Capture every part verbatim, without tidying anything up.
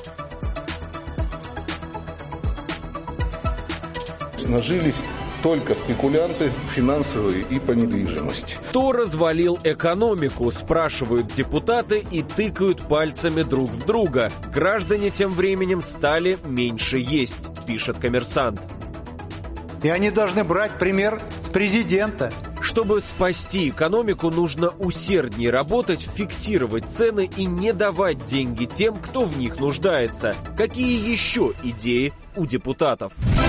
Нажились только спекулянты финансовые и по недвижимости. Кто развалил экономику, спрашивают депутаты и тыкают пальцами друг в друга. Граждане тем временем стали меньше есть, пишет «Коммерсант». И они должны брать пример с президента. Чтобы спасти экономику, нужно усерднее работать, фиксировать цены и не давать деньги тем, кто в них нуждается. Какие еще идеи у депутатов?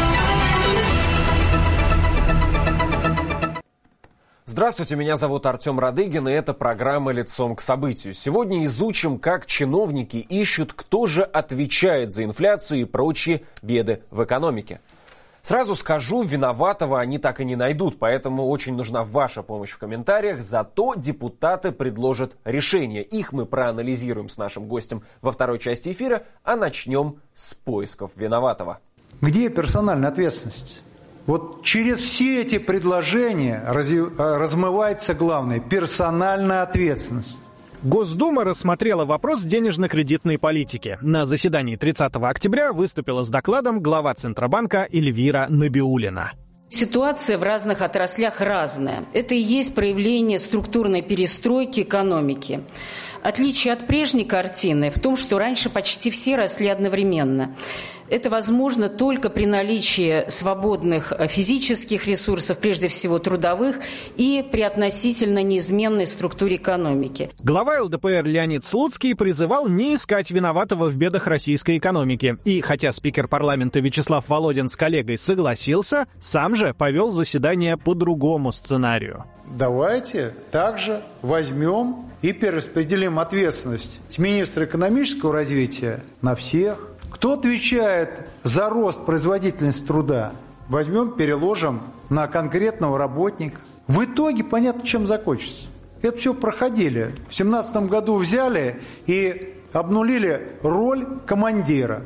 Здравствуйте, меня зовут Артем Радыгин, и это программа «Лицом к событию». Сегодня изучим, как чиновники ищут, кто же отвечает за инфляцию и прочие беды в экономике. Сразу скажу, виноватого они так и не найдут, поэтому очень нужна ваша помощь в комментариях. Зато депутаты предложат решение. Их мы проанализируем с нашим гостем во второй части эфира, а начнем с поисков виноватого. Где персональная ответственность? Вот через все эти предложения размывается главное – персональная ответственность. Госдума рассмотрела вопрос денежно-кредитной политики. На заседании тридцатого октября выступила с докладом глава Центробанка Эльвира Набиуллина. Ситуация в разных отраслях разная. Это и есть проявление структурной перестройки экономики. Отличие от прежней картины в том, что раньше почти все росли одновременно. Это возможно только при наличии свободных физических ресурсов, прежде всего трудовых, и при относительно неизменной структуре экономики. Глава эл дэ пэ эр Леонид Слуцкий призывал не искать виноватого в бедах российской экономики. И хотя спикер парламента Вячеслав Володин с коллегой согласился, сам же повел заседание по другому сценарию. Давайте также возьмем и перераспределим ответственность с министра экономического развития на всех. Кто отвечает за рост производительности труда? Возьмем, переложим на конкретного работника. В итоге понятно, чем закончится. Это все проходили. В семнадцатом году взяли и обнулили роль командира,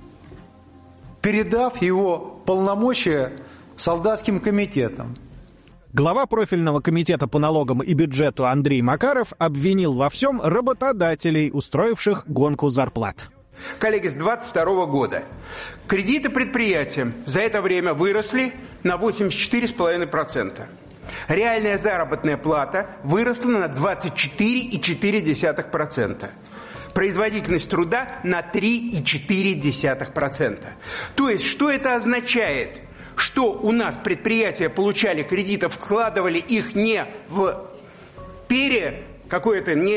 передав его полномочия солдатским комитетам. Глава профильного комитета по налогам и бюджету Андрей Макаров обвинил во всем работодателей, устроивших гонку зарплат. Коллеги, с двадцать второго года кредиты предприятиям за это время выросли на восемьдесят четыре целых пять десятых процента. Реальная заработная плата выросла на двадцать четыре целых четыре десятых процента. Производительность труда на три целых четыре десятых процента. То есть, что это означает? Что у нас предприятия получали кредиты, вкладывали их не в пере... какое-то не,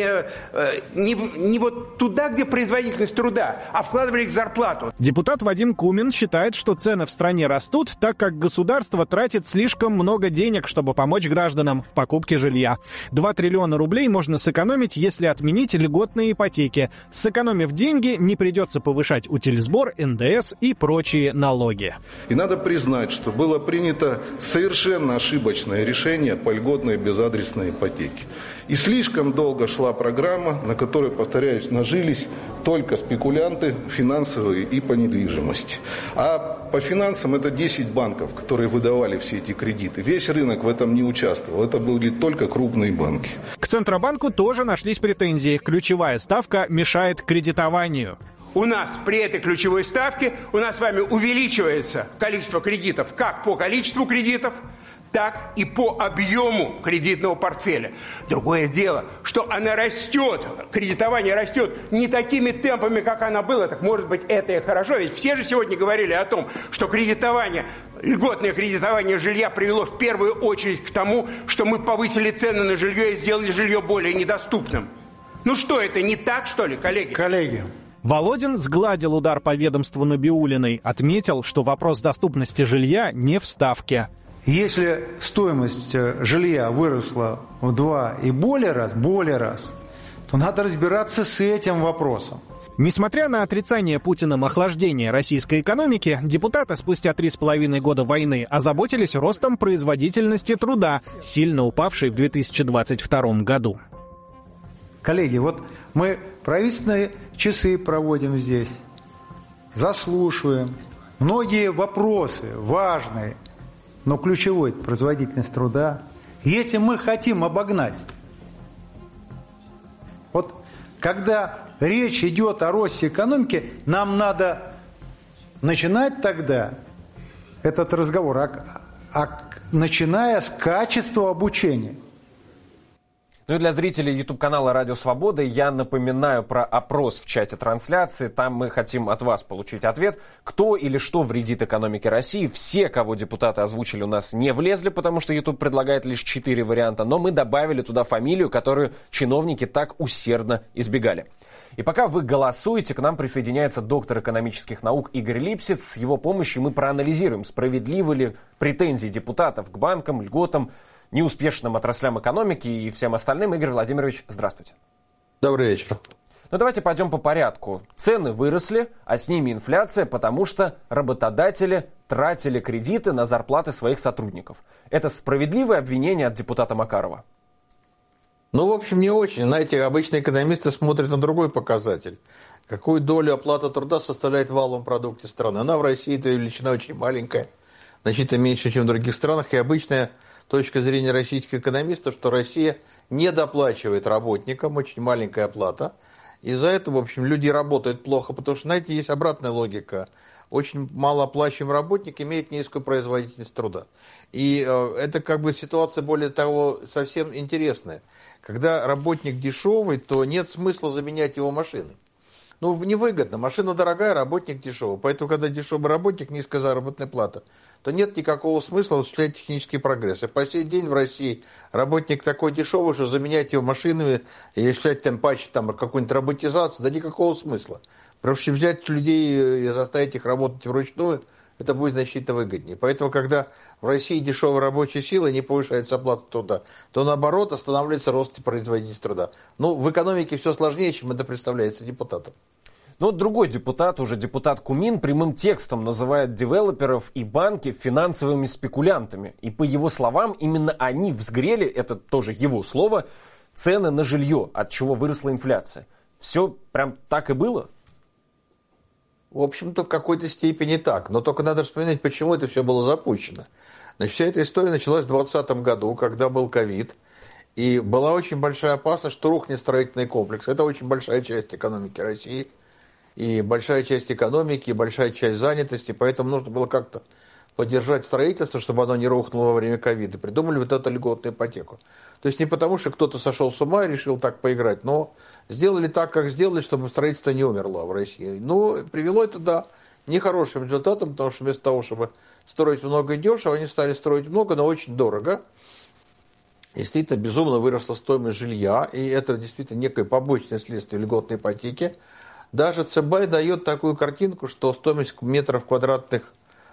не, не вот туда, где производительность труда, а вкладывали их в зарплату. Депутат Вадим Кумин считает, что цены в стране растут, так как государство тратит слишком много денег, чтобы помочь гражданам в покупке жилья. два триллиона рублей можно сэкономить, если отменить льготные ипотеки. Сэкономив деньги, не придется повышать утильсбор, эн дэ эс и прочие налоги. И надо признать, что было принято совершенно ошибочное решение по льготной безадресной ипотеке. И слишком долго шла программа, на которой, повторяюсь, нажились только спекулянты финансовые и по недвижимости. А по финансам это десять банков, которые выдавали все эти кредиты. Весь рынок в этом не участвовал. Это были только крупные банки. К Центробанку тоже нашлись претензии. Ключевая ставка мешает кредитованию. У нас при этой ключевой ставке у нас с вами увеличивается количество кредитов как по количеству кредитов, так и по объему кредитного портфеля. Другое дело, что она растет, кредитование растет не такими темпами, как она была. Так может быть, это и хорошо. Ведь все же сегодня говорили о том, что кредитование, льготное кредитование жилья привело в первую очередь к тому, что мы повысили цены на жилье и сделали жилье более недоступным. Ну что, это не так, что ли, коллеги? Коллеги. Володин сгладил удар по ведомству Набиуллиной, отметил, что вопрос доступности жилья не в ставке. Если стоимость жилья выросла в два и более раз, более раз, то надо разбираться с этим вопросом. Несмотря на отрицание Путиным охлаждения российской экономики, депутаты спустя три с половиной года войны озаботились ростом производительности труда, сильно упавшей в две тысячи двадцать втором году. Коллеги, вот мы правительственные часы проводим здесь, заслушиваем. Многие вопросы важные, но ключевой – производительность труда. И этим мы хотим обогнать. Вот когда речь идет о росте экономики, нам надо начинать тогда этот разговор, а, а, начиная с качества обучения. Ну и для зрителей YouTube-канала «Радио Свобода» я напоминаю про опрос в чате трансляции. Там мы хотим от вас получить ответ, кто или что вредит экономике России. Все, кого депутаты озвучили, у нас не влезли, потому что YouTube предлагает лишь четыре варианта. Но мы добавили туда фамилию, которую чиновники так усердно избегали. И пока вы голосуете, к нам присоединяется доктор экономических наук Игорь Липсиц. С его помощью мы проанализируем, справедливы ли претензии депутатов к банкам, льготам, неуспешным отраслям экономики и всем остальным. Игорь Владимирович, здравствуйте. Добрый вечер. Ну давайте пойдем по порядку. Цены выросли, а с ними инфляция, потому что работодатели тратили кредиты на зарплаты своих сотрудников. Это справедливое обвинение от депутата Макарова? Ну, в общем, не очень. Знаете, обычно экономисты смотрят на другой показатель. Какую долю оплаты труда составляет в валовом продукте страны. Она в России эта величина очень маленькая, значительно меньше, чем в других странах. И обычная точка зрения российских экономистов, что Россия недоплачивает работникам, очень маленькая оплата. Из-за этого, в общем, люди работают плохо, потому что, знаете, есть обратная логика. Очень малооплачиваемый работник имеет низкую производительность труда. И э, это как бы ситуация, более того, совсем интересная. Когда работник дешевый, то нет смысла заменять его машиной. Ну, невыгодно. Машина дорогая, работник дешевый. Поэтому, когда дешевый работник, низкая заработная плата, то нет никакого смысла осуществлять технический прогресс. И по сей день в России работник такой дешевый, что заменять его машинами и осуществлять тем паче там, какую-нибудь роботизацию, да никакого смысла. Потому что взять людей и заставить их работать вручную, это будет значительно выгоднее. Поэтому, когда в России дешевая рабочая сила, не повышается оплата труда, то наоборот останавливается рост производительности труда. Ну, в экономике все сложнее, чем это представляется депутатам. Но другой депутат, уже депутат Кумин, прямым текстом называет девелоперов и банки финансовыми спекулянтами. И по его словам, именно они взгрели, это тоже его слово, цены на жилье, от чего выросла инфляция. Все прям так и было? В общем-то, в какой-то степени так. Но только надо вспоминать, почему это все было запущено. Значит, вся эта история началась в двадцатом году, когда был ковид. И была очень большая опасность, что рухнет строительный комплекс. Это очень большая часть экономики России. И большая часть экономики, и большая часть занятости. Поэтому нужно было как-то поддержать строительство, чтобы оно не рухнуло во время ковида. Придумали вот эту льготную ипотеку. То есть не потому, что кто-то сошел с ума и решил так поиграть, но сделали так, как сделали, чтобы строительство не умерло в России. Ну, привело это, да, нехорошим результатом, потому что вместо того, чтобы строить много и дешево, они стали строить много, но очень дорого. Действительно, безумно выросла стоимость жилья, и это действительно некое побочное следствие льготной ипотеки. Даже ЦБ дает такую картинку, что стоимость метров квадратных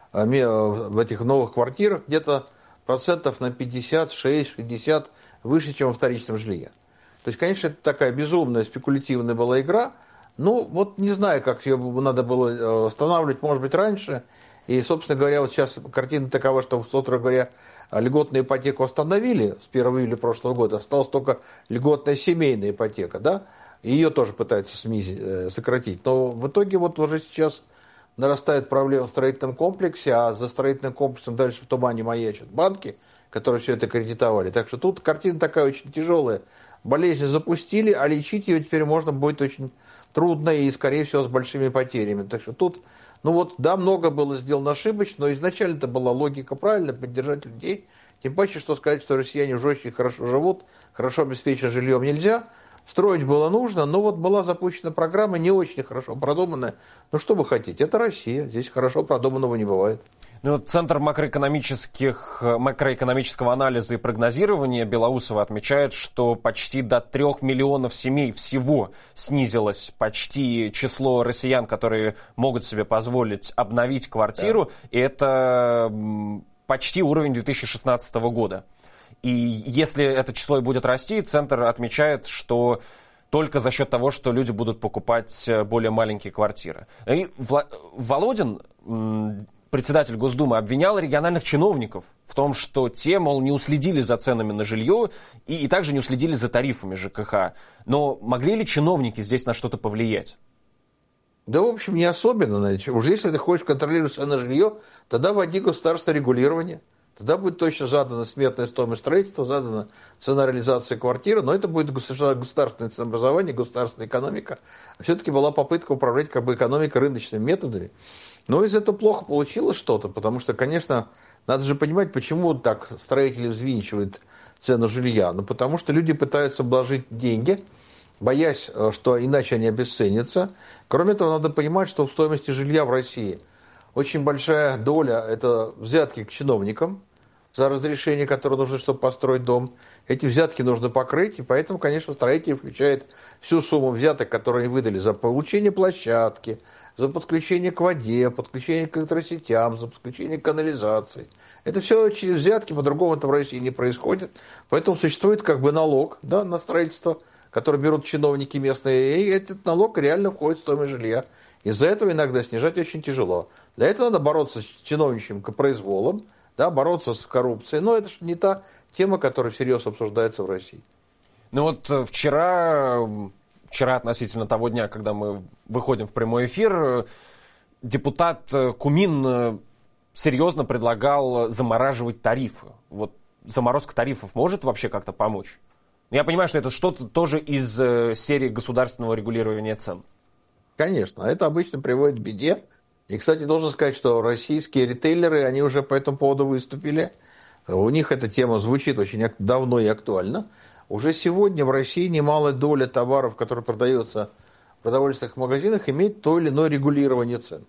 в этих новых квартирах где-то процентов на пятьдесят шесть шестьдесят выше, чем во вторичном жилье. То есть, конечно, это такая безумная, спекулятивная была игра. Ну, вот не знаю, как ее надо было останавливать, может быть, раньше. И, собственно говоря, вот сейчас картина такова, что, собственно говоря, льготную ипотеку остановили с первого июля прошлого года. Осталась только льготная семейная ипотека, да? Ее тоже пытаются снизить, сократить. Но в итоге вот уже сейчас нарастает проблема в строительном комплексе, а за строительным комплексом дальше в тумане маячат банки, которые все это кредитовали. Так что тут картина такая очень тяжелая. Болезнь запустили, а лечить ее теперь можно будет очень трудно и, скорее всего, с большими потерями. Так что тут, ну вот, да, много было сделано ошибочно, но изначально это была логика правильная, поддержать людей. Тем паче, что сказать, что россияне уже очень хорошо живут, хорошо обеспечены жильем нельзя. Строить было нужно, но вот была запущена программа, не очень хорошо продуманная. Ну что вы хотите, это Россия, здесь хорошо продуманного не бывает. Ну, Центр макроэкономических, макроэкономического анализа и прогнозирования Белоусова отмечает, что почти до трех миллионов семей всего снизилось почти число россиян, которые могут себе позволить обновить квартиру. Да. И это почти уровень две тысячи шестнадцатого года. И если это число и будет расти, Центр отмечает, что только за счет того, что люди будут покупать более маленькие квартиры. И Вла- Володин, председатель Госдумы, обвинял региональных чиновников в том, что те, мол, не уследили за ценами на жилье и, и также не уследили за тарифами ЖКХ. Но могли ли чиновники здесь на что-то повлиять? Да, в общем, не особенно. Уж если ты хочешь контролировать цены на жилье, тогда вводи государственное регулирование. Тогда будет точно задана сметная стоимость строительства, задана цена реализации квартиры, но это будет государственное ценообразование, государственная экономика. А все-таки была попытка управлять как бы экономикой рыночными методами. Но из этого плохо получилось что-то, потому что, конечно, надо же понимать, почему так строители взвинчивают цену жилья. Ну, потому что люди пытаются вложить деньги, боясь, что иначе они обесценятся. Кроме этого, надо понимать, что в стоимости жилья в России очень большая доля – это взятки к чиновникам за разрешение, которое нужно, чтобы построить дом. Эти взятки нужно покрыть, и поэтому, конечно, строители включают всю сумму взяток, которые они выдали за получение площадки, за подключение к воде, подключение к электросетям, за подключение к канализации. Это все через взятки, по-другому это в России не происходит. Поэтому существует как бы налог, да, на строительство, который берут чиновники местные, и этот налог реально входит в стоимость жилья. Из-за этого иногда снижать очень тяжело. Для этого надо бороться с чиновничьим произволом, да, бороться с коррупцией. Но это же не та тема, которая всерьез обсуждается в России. Ну вот вчера, вчера относительно того дня, когда мы выходим в прямой эфир, депутат Кумин серьезно предлагал замораживать тарифы. Вот заморозка тарифов может вообще как-то помочь? Я понимаю, что это что-то тоже из серии государственного регулирования цен. Конечно, это обычно приводит к беде. И, кстати, должен сказать, что российские ритейлеры, они уже по этому поводу выступили. У них эта тема звучит очень давно и актуально. Уже сегодня в России немалая доля товаров, которые продаются в продовольственных магазинах, имеет то или иное регулирование цен.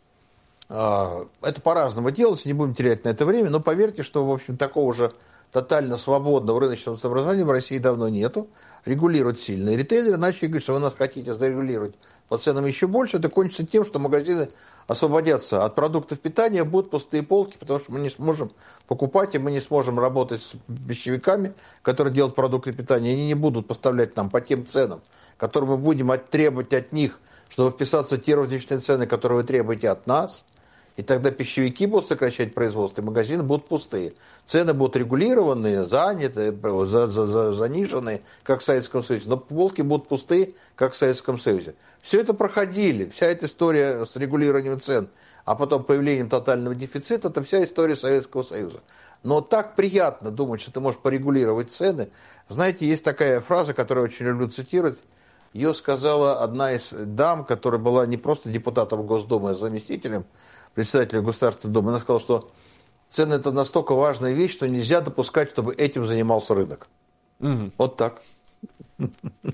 Это по-разному делается, не будем терять на это время, но поверьте, что, в общем, такого же тотально свободного рыночного ценообразования в России давно нету. Регулируют сильные ритейлеры, начали говорить, что вы нас хотите зарегулировать по ценам еще больше, это кончится тем, что магазины освободятся от продуктов питания, будут пустые полки, потому что мы не сможем покупать, и мы не сможем работать с пищевиками, которые делают продукты питания, они не будут поставлять нам по тем ценам, которые мы будем требовать от них, чтобы вписаться в те розничные цены, которые вы требуете от нас. И тогда пищевики будут сокращать производство, и магазины будут пустые. Цены будут регулированные, заняты, за, за, за, заниженные, как в Советском Союзе. Но полки будут пустые, как в Советском Союзе. Все это проходили, вся эта история с регулированием цен, а потом появлением тотального дефицита, это вся история Советского Союза. Но так приятно думать, что ты можешь порегулировать цены. Знаете, есть такая фраза, которую я очень люблю цитировать. Ее сказала одна из дам, которая была не просто депутатом Госдумы, а заместителем председателя Государственной Думы. Она сказала, что цены – это настолько важная вещь, что нельзя допускать, чтобы этим занимался рынок. Угу. Вот так. Но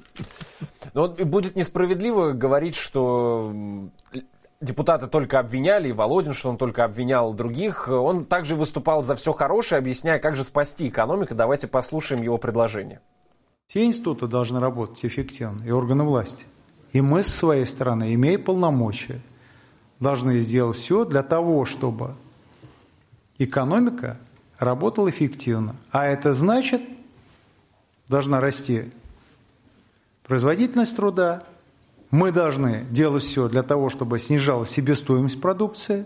вот будет несправедливо говорить, что депутаты только обвиняли, и Володин, что он только обвинял других. Он также выступал за все хорошее, объясняя, как же спасти экономику. Давайте послушаем его предложение. Все институты должны работать эффективно, и органы власти. И мы, с своей стороны, имея полномочия, должны сделать все для того, чтобы экономика работала эффективно. А это значит, должна расти производительность труда. Мы должны делать все для того, чтобы снижалась себестоимость продукции,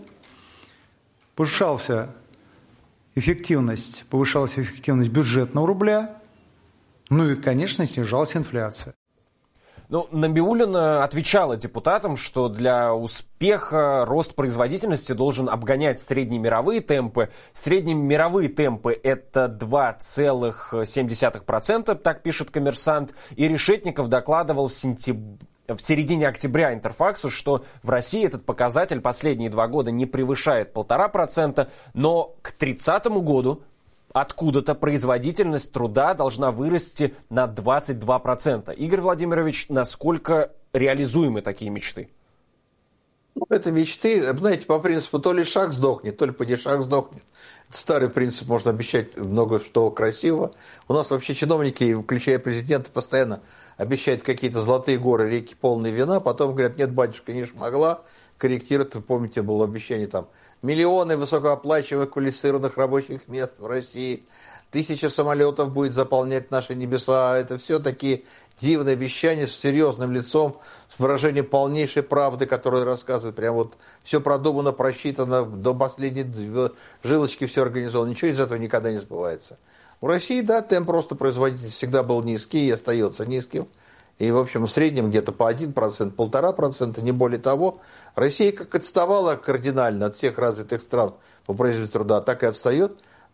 повышалась эффективность, повышалась эффективность бюджетного рубля, ну и, конечно, снижалась инфляция. Ну, Набиуллина отвечала депутатам, что для успеха рост производительности должен обгонять средние мировые темпы. Средние мировые темпы – это два целых семь десятых процента, так пишет «Коммерсант». И Решетников докладывал в, сентяб... в середине октября Интерфаксу, что в России этот показатель последние два года не превышает полтора процента, но к тридцатому году откуда-то производительность труда должна вырасти на двадцать два процента. Игорь Владимирович, насколько реализуемы такие мечты? Ну, это мечты, знаете, по принципу то ли шаг сдохнет, то ли падишах сдохнет. Это старый принцип, можно обещать много что красивого. У нас вообще чиновники, включая президента, постоянно обещают какие-то золотые горы, реки полные вина, потом говорят, нет, батюшка, не смогла корректировать. Вы помните, было обещание там миллионы высокооплачиваемых квалифицированных рабочих мест в России, тысяча самолетов будет заполнять наши небеса. Это все такие дивные обещания с серьезным лицом, с выражением полнейшей правды, которую рассказывают. Прям вот все продумано, просчитано, до последней жилочки все организовано. Ничего из этого никогда не сбывается. В России, да, темп роста производительности всегда был низкий и остается низким. И, в общем, в среднем где-то по один процент, полтора процента, не более того. Россия как отставала кардинально от всех развитых стран по производству труда, так и отстает.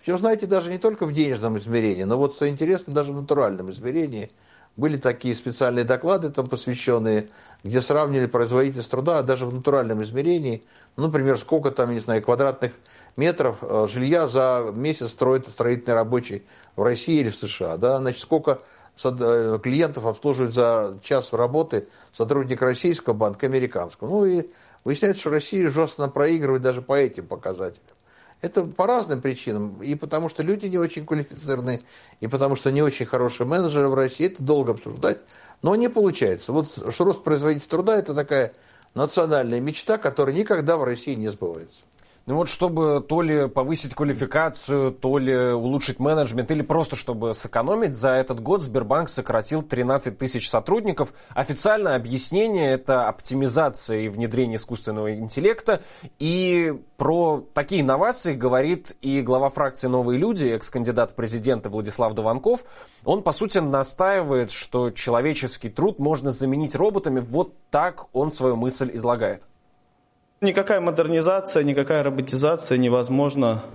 Причем, знаете, даже не только в денежном измерении, но вот что интересно, даже в натуральном измерении. Были такие специальные доклады, там посвященные, где сравнивали производительность труда, а даже в натуральном измерении, ну, например, сколько там, не знаю, квадратных метров жилья за месяц строит строительный рабочий в России или в США, да, значит, сколько клиентов обслуживает за час работы сотрудник российского банка, американского. Ну, и выясняется, что Россия жестко проигрывает даже по этим показателям. Это по разным причинам. И потому что люди не очень квалифицированные, и потому что не очень хорошие менеджеры в России. Это долго обсуждать, но не получается. Вот что рост производительности труда – это такая национальная мечта, которая никогда в России не сбывается. Ну вот, чтобы то ли повысить квалификацию, то ли улучшить менеджмент, или просто чтобы сэкономить, за этот год Сбербанк сократил тринадцать тысяч сотрудников. Официальное объяснение – это оптимизация и внедрение искусственного интеллекта. И про такие инновации говорит и глава фракции «Новые люди», экс-кандидат в президенты Владислав Дованков. Он, по сути, настаивает, что человеческий труд можно заменить роботами. Вот так он свою мысль излагает. Никакая модернизация, никакая роботизация невозможна,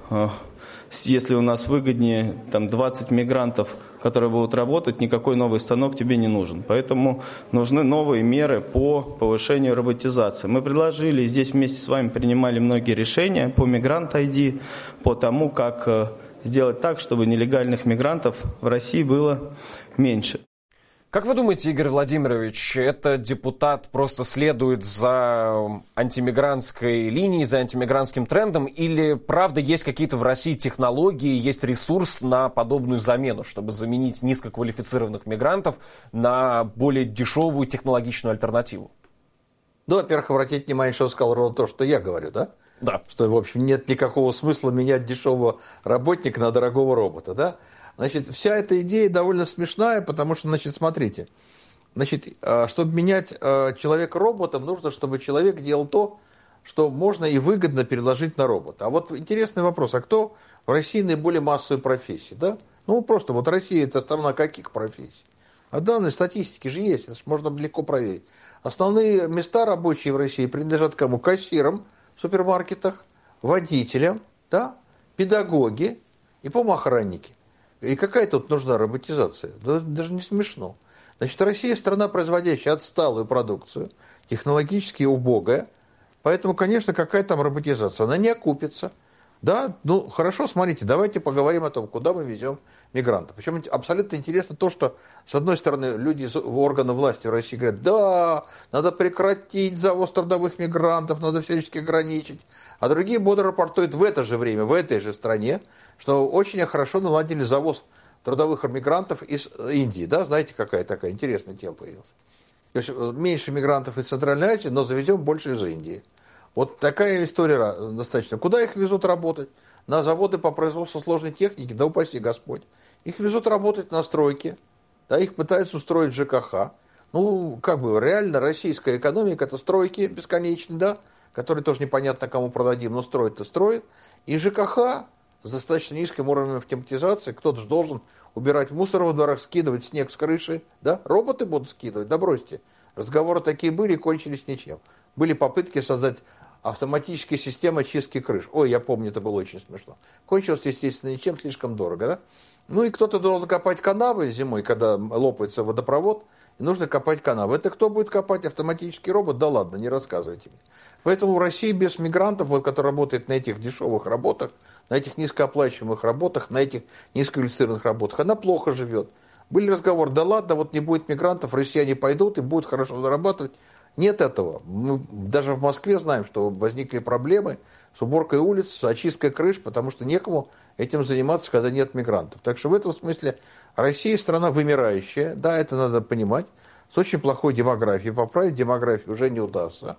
если у нас выгоднее там, двадцать мигрантов, которые будут работать, никакой новый станок тебе не нужен. Поэтому нужны новые меры по повышению роботизации. Мы предложили, здесь вместе с вами принимали многие решения по Мигрант ай ди, по тому, как сделать так, чтобы нелегальных мигрантов в России было меньше. Как вы думаете, Игорь Владимирович, этот депутат просто следует за антимигрантской линией, за антимигрантским трендом, или правда есть какие-то в России технологии, есть ресурс на подобную замену, чтобы заменить низкоквалифицированных мигрантов на более дешевую технологичную альтернативу? Ну, во-первых, обратите внимание, что сказал ровно то, что я говорю, да? Да. Что, в общем, нет никакого смысла менять дешевого работника на дорогого робота, да? Значит, вся эта идея довольно смешная, потому что, значит, смотрите, значит, чтобы менять человека роботом, нужно, чтобы человек делал то, что можно и выгодно переложить на робота. А вот интересный вопрос, а кто в России наиболее массовые профессии, да? Ну, просто вот Россия – это страна каких профессий? А данные статистики же есть, это же можно легко проверить. Основные места рабочие в России принадлежат кому? Кассирам в супермаркетах, водителям, да? Педагоги и помохранники. И какая тут нужна роботизация? Даже не смешно. Значит, Россия страна, производящая отсталую продукцию, технологически убогая, поэтому, конечно, какая там роботизация? Она не окупится. Да, ну хорошо, смотрите, давайте поговорим о том, куда мы везем мигрантов. Причем абсолютно интересно то, что, с одной стороны, люди из органов власти в России говорят, да, надо прекратить завоз трудовых мигрантов, надо всячески ограничить. А другие бодро рапортуют в это же время, в этой же стране, что очень хорошо наладили завоз трудовых мигрантов из Индии. Да, знаете, какая такая интересная тема появилась. То есть меньше мигрантов из Центральной Азии, но завезем больше из Индии. Вот такая история достаточно. Куда их везут работать? На заводы по производству сложной техники, да упаси Господь. Их везут работать на стройке, да, их пытаются устроить в ЖКХ. Ну, как бы, реально российская экономика – это стройки бесконечные, да, которые тоже непонятно кому продадим, но строить-то строит. И ЖКХ с достаточно низким уровнем автоматизации, кто-то же должен убирать мусор во дворах, скидывать снег с крыши, да, роботы будут скидывать, да бросьте. Разговоры такие были и кончились ничем. Были попытки создать автоматические системы очистки крыш. Ой, я помню, это было очень смешно. Кончилось, естественно, ничем, слишком дорого, да? Ну и кто-то должен копать канавы зимой, когда лопается водопровод, и нужно копать канавы. Это кто будет копать? Автоматический робот? Да ладно, не рассказывайте мне. Поэтому в России без мигрантов, вот, которые работают на этих дешевых работах, на этих низкооплачиваемых работах, на этих низкоквалифицированных работах, она плохо живет. Были разговоры, да ладно, вот не будет мигрантов, россияне пойдут и будут хорошо зарабатывать. Нет этого. Мы даже в Москве знаем, что возникли проблемы с уборкой улиц, с очисткой крыш, потому что некому этим заниматься, когда нет мигрантов. Так что в этом смысле Россия страна вымирающая, да, это надо понимать, с очень плохой демографией. Поправить демографию уже не удастся.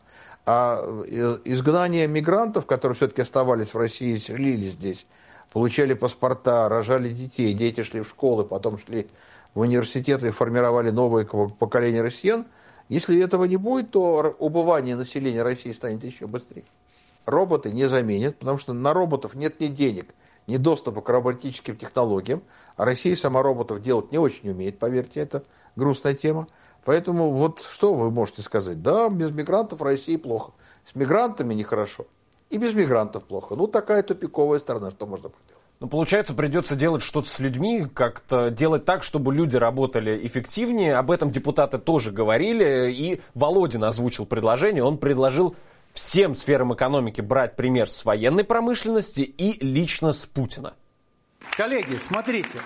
А изгнание мигрантов, которые все-таки оставались в России, селились здесь, получали паспорта, рожали детей, дети шли в школы, потом шли в университеты и формировали новое поколение россиян. Если этого не будет, то убывание населения России станет еще быстрее. Роботы не заменят, потому что на роботов нет ни денег, ни доступа к роботическим технологиям. А Россия сама роботов делать не очень умеет, поверьте, это грустная тема. Поэтому вот что вы можете сказать? Да, без мигрантов в России плохо. С мигрантами нехорошо. И без мигрантов плохо. Ну, такая тупиковая страна, что можно поделать. Ну, получается, придется делать что-то с людьми, как-то делать так, чтобы люди работали эффективнее. Об этом депутаты тоже говорили, и Володин озвучил предложение. Он предложил всем сферам экономики брать пример с военной промышленности и лично с Путина. Коллеги, смотрите.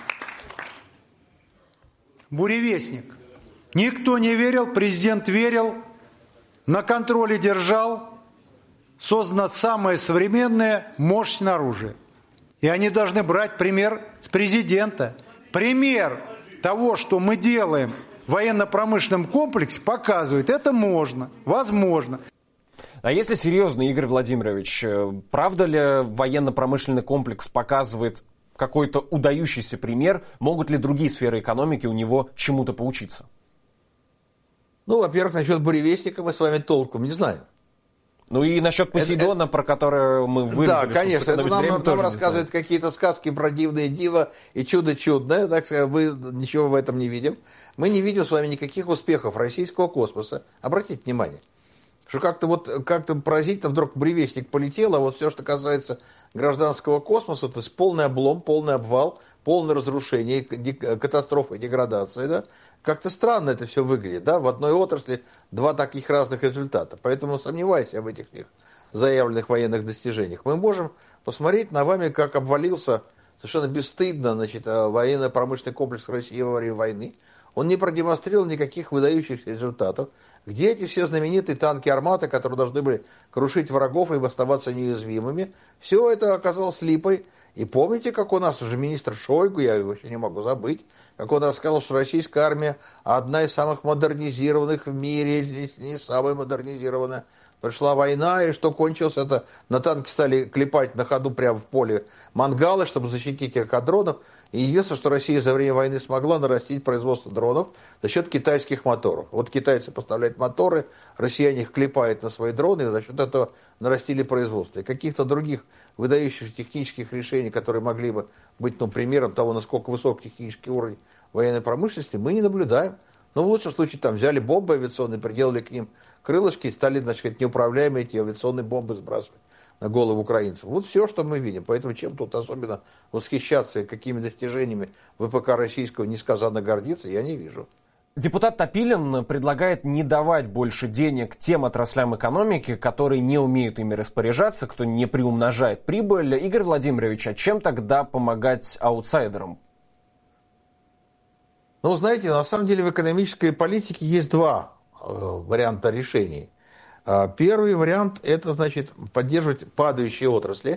Буревестник. Никто не верил, президент верил, на контроле держал. Создано самое современное, мощное оружие. И они должны брать пример с президента. Пример того, что мы делаем в военно-промышленном комплексе, показывает, это можно, возможно. А если серьезно, Игорь Владимирович, правда ли военно-промышленный комплекс показывает какой-то удающийся пример? Могут ли другие сферы экономики у него чему-то поучиться? Ну, во-первых, насчет буревестника мы с вами толком не знаем. Ну и насчет Посейдона, это, про который мы выразили. Да, конечно, это нам, время, нам рассказывают какие-то сказки про дивное диво и чудо чудное, так сказать, мы ничего в этом не видим. Мы не видим с вами никаких успехов российского космоса. Обратите внимание, что как-то вот как-то поразительно вдруг буревестник полетел, а вот все, что касается гражданского космоса, то есть полный облом, полный обвал, полное разрушение, катастрофа, деградация, да. Как-то странно это все выглядит, да, в одной отрасли два таких разных результата. Поэтому сомневаюсь я в этих заявленных военных достижениях. Мы можем посмотреть на вами, как обвалился совершенно бесстыдно, значит, военно-промышленный комплекс России во время войны. Он не продемонстрировал никаких выдающихся результатов. Где эти все знаменитые танки «Армата», которые должны были крушить врагов и оставаться неуязвимыми? Все это оказалось липой. И помните, как у нас уже министр Шойгу, я его еще не могу забыть, как он рассказал, что российская армия одна из самых модернизированных в мире, не самая модернизированная. Пришла война, и что кончилось, это на танки стали клепать на ходу прямо в поле мангалы, чтобы защитить их от дронов. И единственное, что Россия за время войны смогла нарастить производство дронов за счет китайских моторов. Вот китайцы поставляют моторы, россияне их клепают на свои дроны, и за счет этого нарастили производство. И каких-то других выдающихся технических решений, которые могли бы быть, ну, примером того, насколько высок технический уровень военной промышленности, мы не наблюдаем. Но в лучшем случае там взяли бомбы авиационные, приделали к ним крылышки и стали, значит, неуправляемые эти авиационные бомбы сбрасывать на голову украинцев. Вот все, что мы видим. Поэтому чем тут особенно восхищаться и какими достижениями ВПК российского несказанно гордиться, я не вижу. Депутат Топилин предлагает не давать больше денег тем отраслям экономики, которые не умеют ими распоряжаться, кто не приумножает прибыль. Игорь Владимирович, а чем тогда помогать аутсайдерам? Ну, знаете, на самом деле в экономической политике есть два э, варианта решений. Первый вариант – это, значит, поддерживать падающие отрасли,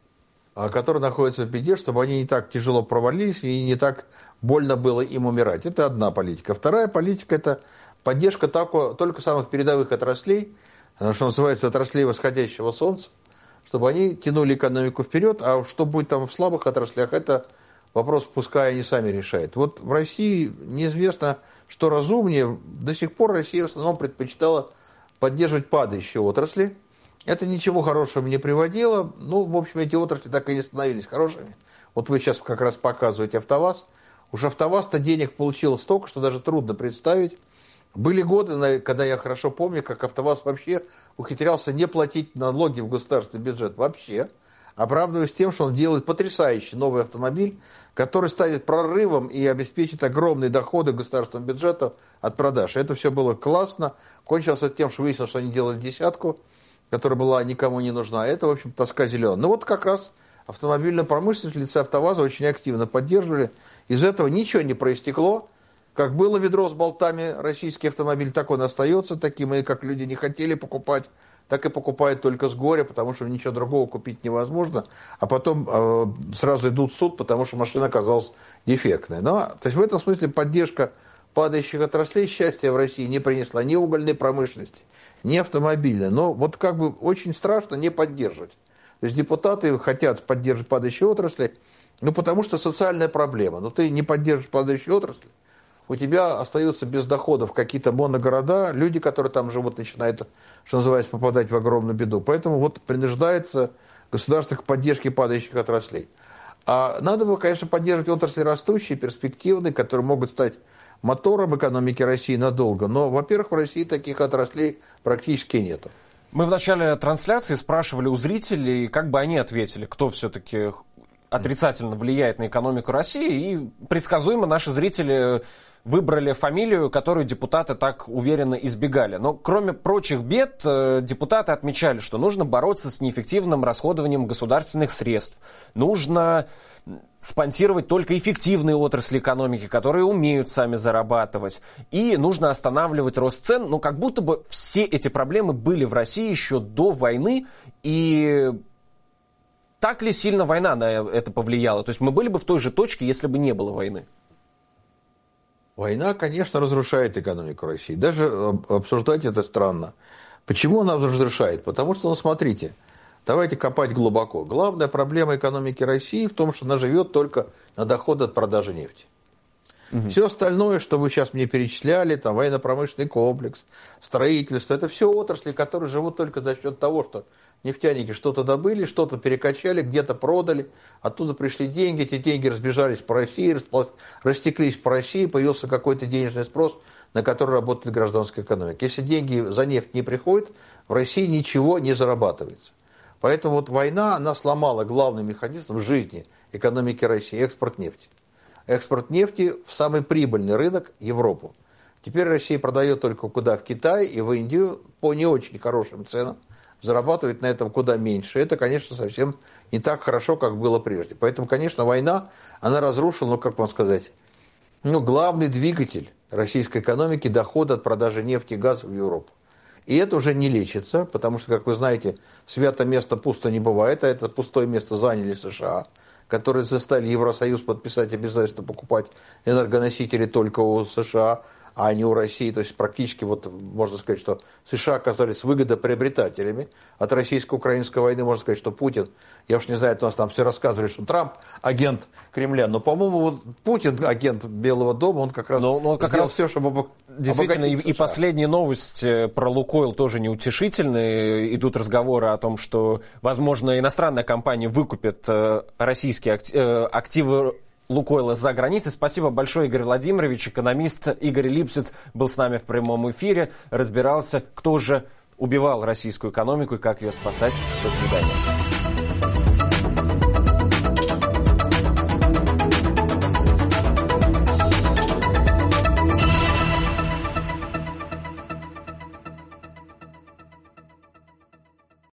которые находятся в беде, чтобы они не так тяжело провалились и не так больно было им умирать. Это одна политика. Вторая политика – это поддержка только самых передовых отраслей, что называется, отраслей восходящего солнца, чтобы они тянули экономику вперед, а что будет там в слабых отраслях, это вопрос, пускай они сами решают. Вот в России неизвестно, что разумнее. До сих пор Россия в основном предпочитала поддерживать падающие отрасли. Это ничего хорошего не приводило. Ну, в общем, эти отрасли так и не становились хорошими. Вот вы сейчас как раз показываете АвтоВАЗ. Уж АвтоВАЗ-то денег получил столько, что даже трудно представить. Были годы, когда я хорошо помню, как АвтоВАЗ вообще ухитрялся не платить налоги в государственный бюджет вообще, оправдываясь тем, что он делает потрясающий новый автомобиль, который станет прорывом и обеспечит огромные доходы государственного бюджета от продаж. Это все было классно. Кончилось тем, что выяснилось, что они делали десятку, которая была никому не нужна. Это, в общем, тоска зеленая. Ну вот как раз автомобильная промышленность в лице АвтоВАЗа очень активно поддерживали. Из этого ничего не проистекло. Как было ведро с болтами, российский автомобиль, так он остается таким. И как люди не хотели покупать, так и покупают только с горя, потому что ничего другого купить невозможно. А потом э, сразу идут в суд, потому что машина оказалась дефектной. Но, то есть в этом смысле поддержка падающих отраслей счастья в России не принесла ни угольной промышленности, ни автомобильной. Но вот как бы очень страшно не поддерживать. То есть депутаты хотят поддерживать падающие отрасли, ну потому что социальная проблема. Но ты не поддерживаешь падающие отрасли, у тебя остаются без доходов какие-то моногорода, люди, которые там живут, начинают, что называется, попадать в огромную беду. Поэтому вот принуждается государство к поддержке падающих отраслей. А надо было, конечно, поддерживать отрасли растущие, перспективные, которые могут стать мотором экономики России надолго. Но, во-первых, в России таких отраслей практически нету. Мы в начале трансляции спрашивали у зрителей, как бы они ответили, кто все-таки отрицательно влияет на экономику России, и предсказуемо наши зрители выбрали фамилию, которую депутаты так уверенно избегали. Но кроме прочих бед, депутаты отмечали, что нужно бороться с неэффективным расходованием государственных средств. Нужно спонсировать только эффективные отрасли экономики, которые умеют сами зарабатывать. И нужно останавливать рост цен. Но как будто бы все эти проблемы были в России еще до войны. И так ли сильно война на это повлияла? То есть мы были бы в той же точке, если бы не было войны? Война, конечно, разрушает экономику России. Даже обсуждать это странно. Почему она разрушает? Потому что, ну, смотрите, давайте копать глубоко. Главная проблема экономики России в том, что она живет только на доходы от продажи нефти. Угу. Все остальное, что вы сейчас мне перечисляли, там военно-промышленный комплекс, строительство, это все отрасли, которые живут только за счет того, что нефтяники что-то добыли, что-то перекачали, где-то продали, оттуда пришли деньги, эти деньги разбежались по России, растеклись по России, появился какой-то денежный спрос, на который работает гражданская экономика. Если деньги за нефть не приходят, в России ничего не зарабатывается. Поэтому вот война, она сломала главный механизм в жизни экономики России – экспорт нефти. Экспорт нефти в самый прибыльный рынок – Европу. Теперь Россия продает только куда? В Китай и в Индию по не очень хорошим ценам. Зарабатывает на этом куда меньше. Это, конечно, совсем не так хорошо, как было прежде. Поэтому, конечно, война, она разрушила, ну, как вам сказать, ну, главный двигатель российской экономики – доход от продажи нефти и газа в Европу. И это уже не лечится, потому что, как вы знаете, свято место пусто не бывает, а это пустое место заняли США, которые заставили Евросоюз подписать обязательство покупать энергоносители только у США, а не у России. То есть практически, вот, можно сказать, что США оказались выгодоприобретателями от российско-украинской войны. Можно сказать, что Путин, я уж не знаю, у нас там все рассказывали, что Трамп агент Кремля, но, по-моему, вот Путин агент Белого дома, он как раз но, но как сделал раз все, чтобы действительно, и, и последняя новость про Лукойл тоже неутешительная. Идут разговоры о том, что, возможно, иностранная компания выкупит российские активы Лукойла за границей. Спасибо большое, Игорь Владимирович. Экономист Игорь Липсиц был с нами в прямом эфире. Разбирался, кто же убивал российскую экономику и как ее спасать. До свидания.